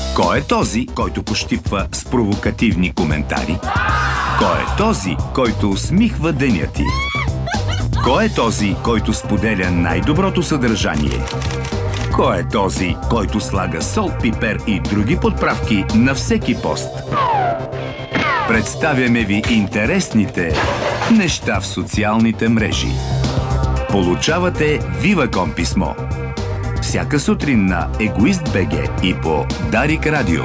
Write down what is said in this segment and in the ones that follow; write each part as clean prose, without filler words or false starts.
Кой е този, който пощипва с провокативни коментари? Кой е този, който усмихва деня ти? Кой е този, който споделя най-доброто съдържание? Кой е този, който слага сол, пипер и други подправки на всеки пост? Представяме ви интересните неща в социалните мрежи. Получавате Viva.com писмо всяка сутрин на Egoist.bg и по Дарик Радио.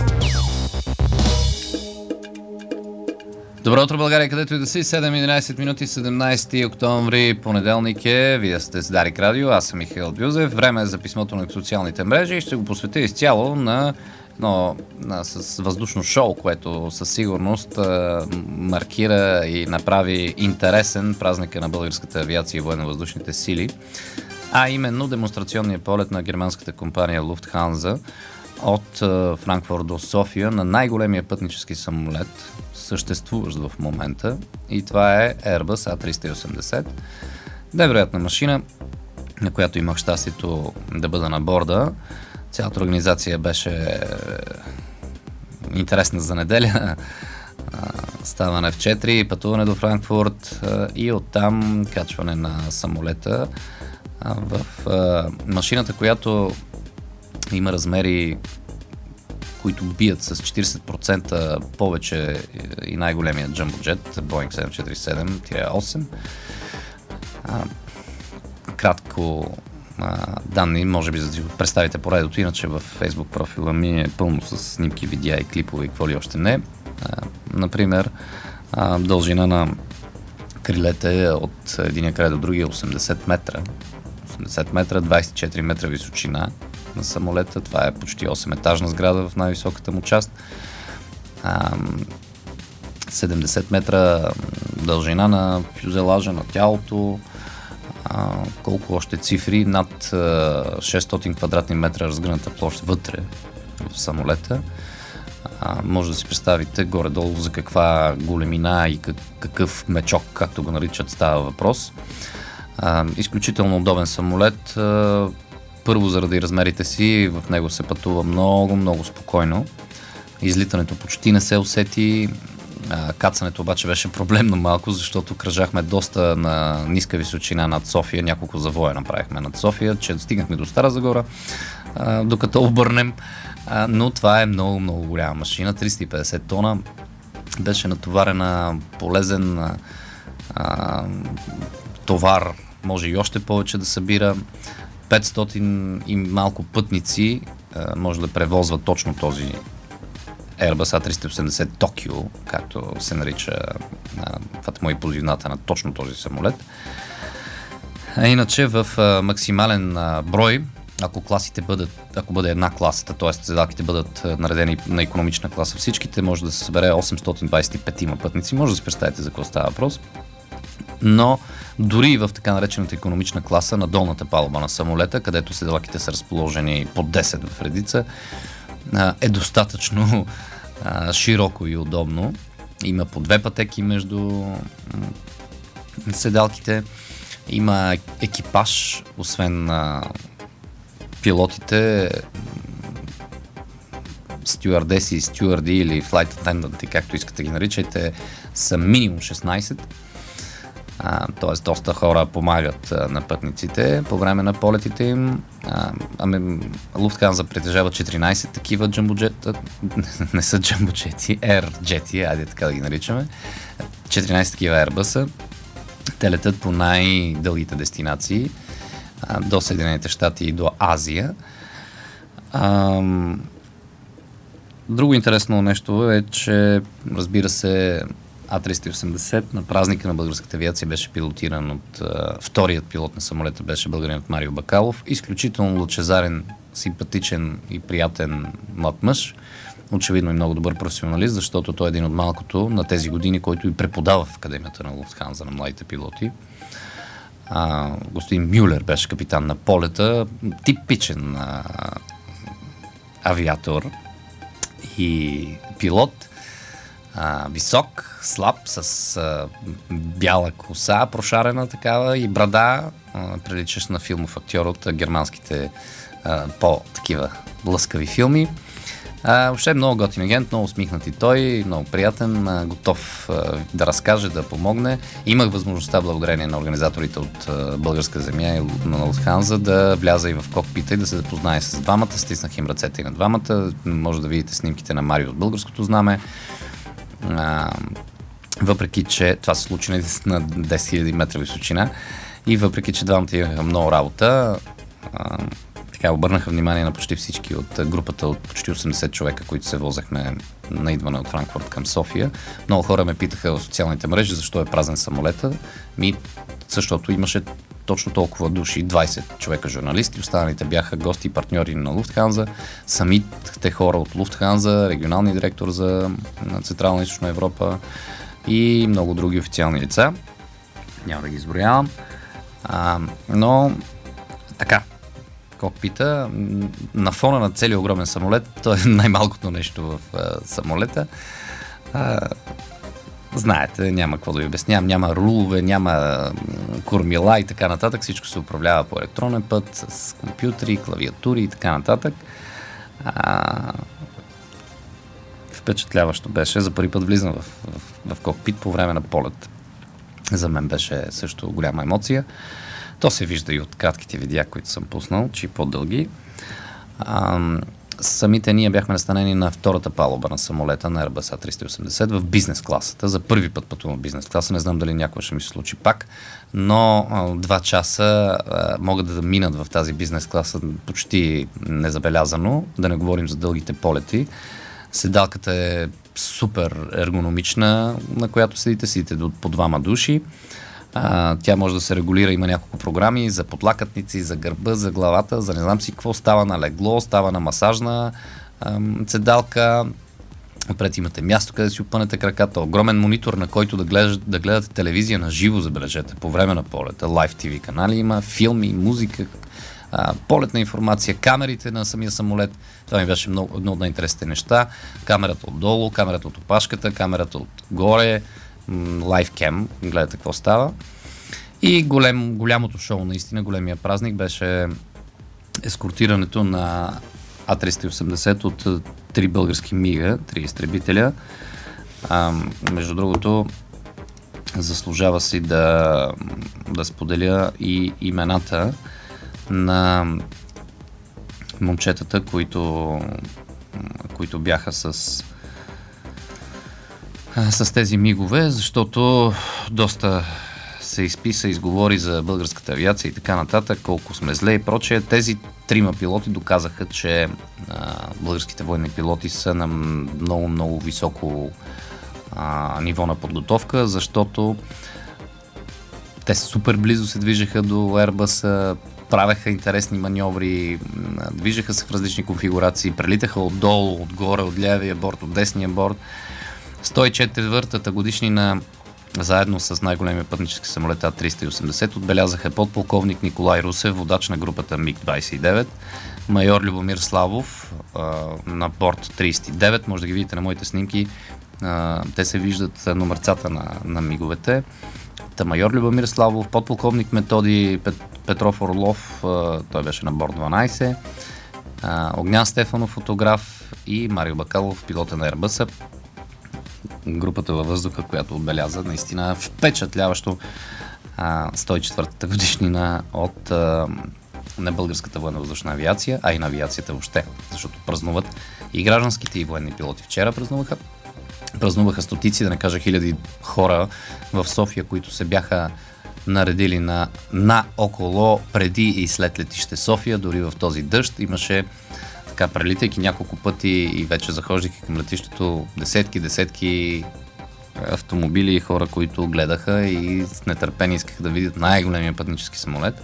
Добро утро, България, където и да си. 7:11 минути, 17 октомври, понеделник е. Вие сте с Дарик Радио, аз съм Михаил Бюзев. Време е за писмото на социалните мрежи и ще го посветя изцяло на с въздушно шоу, което със сигурност маркира и направи интересен празника на българската авиация и военно-въздушните сили, а именно демонстрационния полет на германската компания Lufthansa от Франкфурт до София на най-големия пътнически самолет, съществуващ в момента, и това е Airbus A380. Невероятна машина, на която имах щастието да бъда на борда. Цялата организация беше интересна за неделя. Ставане в 4, пътуване до Франкфурт и оттам качване на самолета в машината, която има размери, които бият с 40% повече и най-големия джамбоджет Boeing 747-8. Кратко данни, може би за да го представите поредото, иначе в Facebook профила ми е пълно с снимки, видеа и клипове и какво ли още не. Например, дължина на крилете от единия край до другия 80 метра. 80 метра, 24 метра височина на самолета. Това е почти 8-етажна сграда в най-високата му част. 70 метра дължина на фюзелажа, на тялото. Колко още цифри, над 600 квадратни метра разгъната площ вътре в самолета. Може да си представите горе-долу за каква големина и какъв мечок, както го наричат, става въпрос. Изключително удобен самолет. Първо, заради размерите си, в него се пътува много спокойно. Излитането почти не се усети. Кацането обаче беше проблемно малко, защото кръжахме доста на ниска височина над София. Няколко завоя направихме над София, че стигнахме до Стара Загора, докато обърнем. Но това е много голяма машина, 350 тона. Беше натоварена, полезен товар, може и още повече да събира. 500 и малко пътници може да превозват точно този Airbus A380 Токио, както се нарича, това е моя позивната на точно този самолет. А иначе в максимален брой, ако бъде една класата, т.е. седалките бъдат наредени на икономична класа, всичките може да се събере 825 пътници. Може да си представите за какво става въпрос. Но дори и в така наречената икономична класа, на долната палуба на самолета, където седалките са разположени по 10 в редица, е достатъчно широко и удобно. Има по 2 пътеки между седалките. Има екипаж, освен пилотите, стюардеси, стюарди или flight attendant, както искате ги наричайте, са минимум 16. Т.е. доста хора помагат на пътниците по време на полетите им. Lufthansa притежава 14 такива джамбоджета, не са джамбоджети, Air-джети, айде така да ги наричаме. 14 такива Airbus-а. Те летят по най-дългите дестинации до Съединените щати и до Азия. Друго интересно нещо е, че, разбира се, А380 на празника на българската авиация беше пилотиран от вторият пилот на самолета, беше българинът Марио Бакалов. Изключително лъчезарен, симпатичен и приятен млад мъж. Очевидно и много добър професионалист, защото той е един от малкото на тези години, който и преподава в Академията на Lufthansa на младите пилоти. Господин Мюлер беше капитан на полета, типичен авиатор и пилот. Висок, слаб, с бяла коса, прошарена такава, и брада, приличащ на филмов актьор от германските по-такива лъскави филми. Въобще е много готин агент, много усмихнат и той, много приятен, готов да разкаже, да помогне. Имах възможността, благодарение на организаторите от Българска земя и на Луфтханза, да вляза и в кокпита и да се запознае с двамата. Стиснах им ръцете и на двамата. Може да видите снимките на Марио от Българското знаме. Въпреки че това се случи на 10 000 метра височина и въпреки че двамата имаха много работа, обърнаха внимание на почти всички от групата от почти 80 човека, които се возехме на идване от Франкфурт към София. Много хора ме питаха в социалните мрежи защо е празен самолета. Защото имаше точно толкова души, 20 човека журналисти, останалите бяха гости и партньори на Луфтханза, самите хора от Луфтханза, регионални директор за Централна и Източна Европа и много други официални лица. Няма да ги изброявам. Но така, кокпита, на фона на целия огромен самолет, то е най-малкото нещо в самолета. Знаете, няма какво да ви обяснявам, няма рулове, няма кормила и така нататък. Всичко се управлява по електронен път, с компютри, клавиатури и така нататък. Впечатляващо беше. За първи път влизам в кокпит по време на полет. За мен беше също голяма емоция. То се вижда и от кратките видеа, които съм пуснал, че и по-дълги. Самите ние бяхме настанени на втората палуба на самолета на Airbus A380 в бизнес класата. За първи път пътувам в бизнес класа. Не знам дали някога ще ми се случи пак, но 2 часа могат да минат в тази бизнес класа почти незабелязано. Да не говорим за дългите полети. Седалката е супер ергономична, на която седите по 2 души. Тя може да се регулира, има няколко програми за подлакътници, за гърба, за главата, за не знам си какво, става на легло, става на масажна седалка. Пред имате място, къде си опънете краката, огромен монитор, на който да гледате телевизия на живо, забележете, по време на полета, Live TV канали има, филми, музика, полетна информация, камерите на самия самолет. Това ми беше едно от най-интересните неща. Камерата отдолу, камерата от опашката, камерата отгоре, лайфкем, гледате какво става. И голямото шоу, наистина големия празник беше ескортирането на А380 от 3 български МИГа, 3 изтребителя. Между другото, заслужава си да споделя и имената на момчетата, които бяха с тези мигове, защото доста се изписа, изговори за българската авиация и така нататък, колко сме зле и прочее. Тези 3 пилоти доказаха, че българските военни пилоти са на много високо ниво на подготовка, защото те супер близо се движеха до Airbus, правеха интересни маньоври, движеха се в различни конфигурации, прелитаха отдолу, отгоре, от левия борт, от десния борт. 104-та годишнина заедно с най-големия пътнически самолет А380 отбелязаха подполковник Николай Русев, водач на групата МиГ-29, майор Любомир Славов на борт 39, може да ги видите на моите снимки, те се виждат номерцата на миговете. Майор Любомир Славов, подполковник Методи Петров Орлов, той беше на борт 12, Огнян Стефанов, фотограф, и Марио Бакалов, пилота на Airbus, групата във въздуха, която отбеляза наистина впечатляващо 104-та годишнина от на българската военно-въздушна авиация, а и на авиацията въобще, защото празнуват и гражданските и военни пилоти. Вчера празнуваха стотици, да не кажа хиляди хора в София, които се бяха наредили на около, преди и след летище София, дори в този дъжд. Имаше така, прелитайки няколко пъти и вече захождайки към летището, десетки автомобили и хора, които гледаха и с нетърпение искаха да видят най-големия пътнически самолет.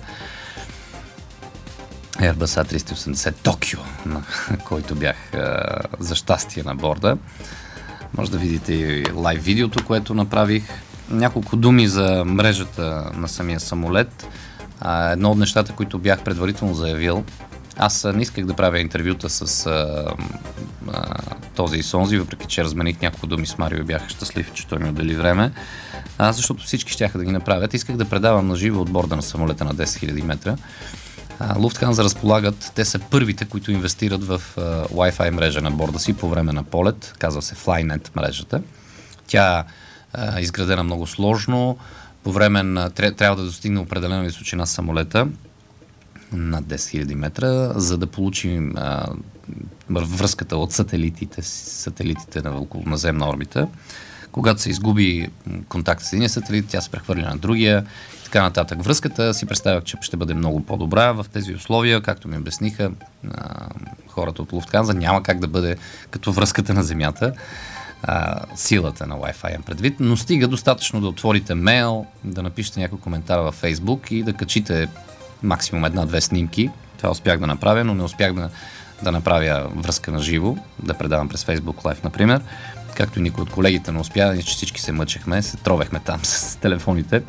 Airbus A380 Токио, на който бях за щастие на борда. Може да видите и лайв видеото, което направих. Няколко думи за мрежата на самия самолет. Едно от нещата, които бях предварително заявил, аз не исках да правя интервюта с този и с онзи, въпреки че размених няколко думи с Марио и бях щастлив, че той ми отдели време, защото всички щяха да ги направят. Исках да предавам на живо от борда на самолета на 10 000 метра. Lufthansa разполагат, те са първите, които инвестират в Wi-Fi мрежа на борда си по време на полет, казва се Flynet мрежата. Тя е изградена много сложно, по време на трябва да достигне определена височина самолета, над 10 000 метра, за да получим връзката от сателитите на околоназемна орбита. Когато се изгуби контакт с единия сателит, тя се прехвърля на другия и така нататък. Връзката си представях, че ще бъде много по-добра в тези условия, както ми обясниха хората от Lufthansa. Няма как да бъде като връзката на Земята, силата на Wi-Fi предвид, но стига достатъчно да отворите мейл, да напишете някой коментар във Facebook и да качите максимум 1-2 снимки. Това успях да направя, но не успях да направя връзка на живо, да предавам през Facebook Live, например. Както и никой от колегите не успя, че всички се мъчехме, се тровехме там с телефоните.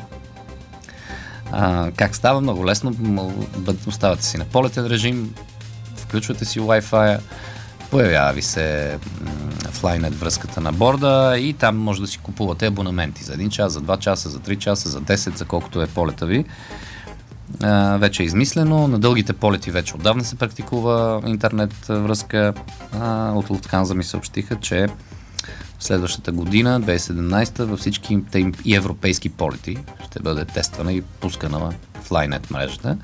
Как става? Много лесно. Оставате си на полетен режим, включвате си Wi-Fi, появява ви се Flynet връзката на борда и там може да си купувате абонаменти за 1 час, за 2 часа, за 3 часа, за 10, за колкото е полета ви. Вече е измислено. На дългите полети вече отдавна се практикува интернет връзка. От Lufthansa ми съобщиха, че следващата година, 2017, във всичките им и европейски полети ще бъде тествана и пускана в Flynet мрежата.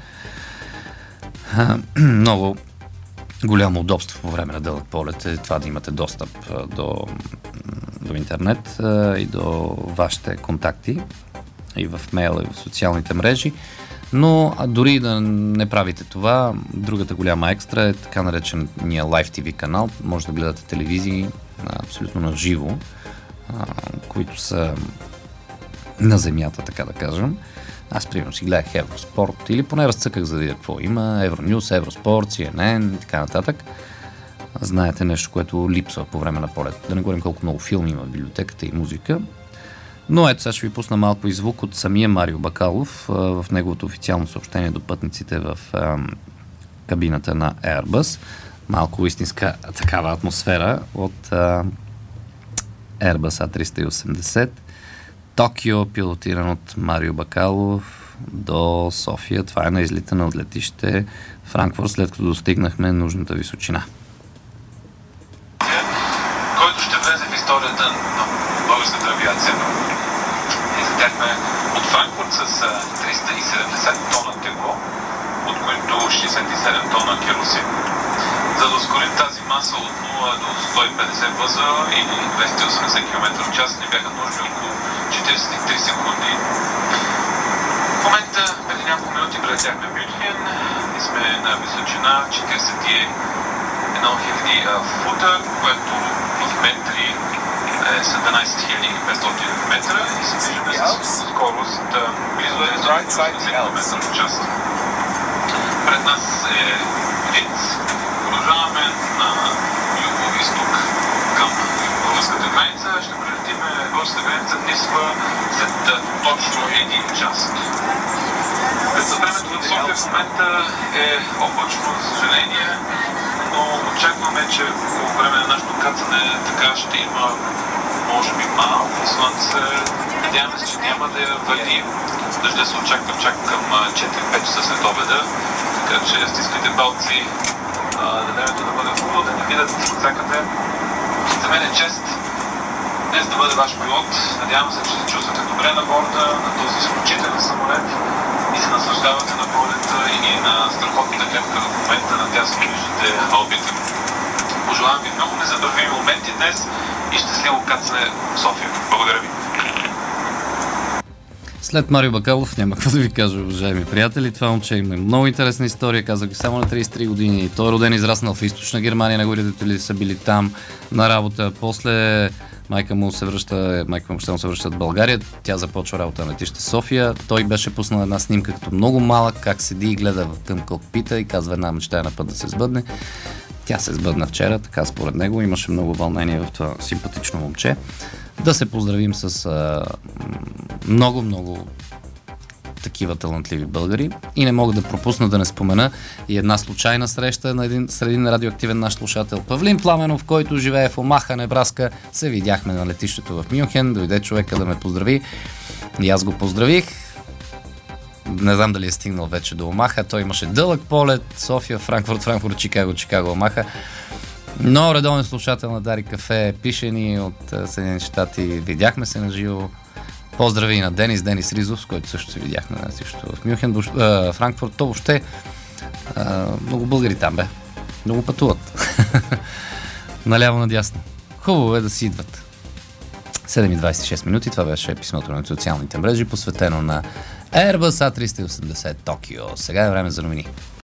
Много голямо удобство по време на дълъг полет е това да имате достъп до интернет и до вашите контакти и в мейла, и в социалните мрежи. Но дори да не правите това, другата голяма екстра е така наречения Live TV канал. Може да гледате телевизии абсолютно на живо, които са на земята, така да кажем. Аз, примерно, си гледах Евроспорт или поне разцъках за да видя какво има. Евронюс, Евроспорт, CNN и така нататък. Знаете нещо, което липсва по време на полет. Да не говорим колко много филми има в библиотеката и музика. Но ето сега ще ви пусна малко и звук от самия Марио Бакалов в неговото официално съобщение до пътниците в кабината на Airbus. Малко истинска такава атмосфера от Airbus A380. Токио, пилотиран от Марио Бакалов до София. Това е на излитане от летище Франкфурт, след като достигнахме нужната височина. Който ще влезе в историята на българската авиация. Излетяхме от Франкфурт с 370 тона тегло, от които 67 тона керосин. За да ускорим тази маса от 0 до 150 въза или 280 км в час, ни бяха нужни около 43 секунди. В момента, преди няколко минути, прелетяхме Мюнхен и сме на височина 41 000 фута, което в метри е 17 500 метра и се движиме с скорост близо 180 км в час. Пред нас е Линц. Продължаваме на юго-изток към българската граница. Ще прелетим българската граница Нисва след точно 1 час. Времето в София в момента е облачно, за съжаление, но очакваме, че по време на нашето кацане така ще има може би малко слънце. Надяваме се, че няма да я вали. Дъжда се очаква чак към 4-5 часа след обеда. Така че стискайте палци да времето да бъде хубаво, да ни видят всякъде. За мен е чест днес да бъде ваш пилот. Надявам се, че се чувствате добре на борда, на този изключителен самолет и се наслаждавате на полета и на страхотната клетка в момента на тясно виждате орбита. Пожелавам ви много незабравими моменти днес и щастливо кацане в София. Благодаря ви. След Марио Бакалов няма какво да ви кажа, уважаеми приятели. Това момче има много интересна история. Казах ви само на 33 години. Той е роден и израснал в източна Германия. Неговите родители са били там на работа. После майка му се връща в България. Тя започва работа на летище София. Той беше пуснал една снимка като много малък, как седи и гледа към кокпита и казва една мечта на път да се сбъдне. Тя се сбъдна вчера, така според него. Имаше много вълнение в това симпатично момче. Да се поздравим с много такива талантливи българи. И не мога да пропусна да не спомена и една случайна среща сред един радиоактивен наш слушател Павлин Пламенов, който живее в Омаха, Небраска. Се видяхме на летището в Мюнхен. Дойде човека да ме поздрави. И аз го поздравих. Не знам дали е стигнал вече до Омаха. Той имаше дълъг полет. София, Франкфурт, Чикаго, Омаха. Но редовен слушател на Дарик Кафе, пише ни от Съединените щати. Видяхме се на живо. Поздрави и на Денис Ризов, с който също се видяхме в Мюнхен, Франкфурт. То въобще много българи там, бе. Много пътуват. Наляво надясно. Хубаво е да си идват. 7:26 минути. Това беше писмото на социалните мрежи, посветено на Airbus A380 Токио. Сега е време за новини.